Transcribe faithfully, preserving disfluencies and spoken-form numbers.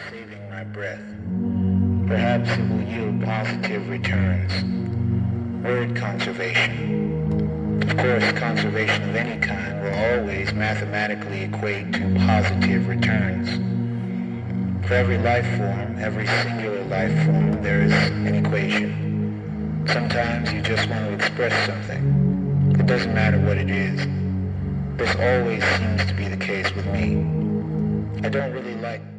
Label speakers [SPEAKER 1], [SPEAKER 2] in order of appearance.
[SPEAKER 1] saving my breath. Perhaps it will yield positive returns. Word conservation. Of course, conservation of any kind will always mathematically equate to positive returns. For every life form, every singular life form, there is an equation. Sometimes you just want to express something. It doesn't matter what it is. This always seems to be the case with me. I don't really like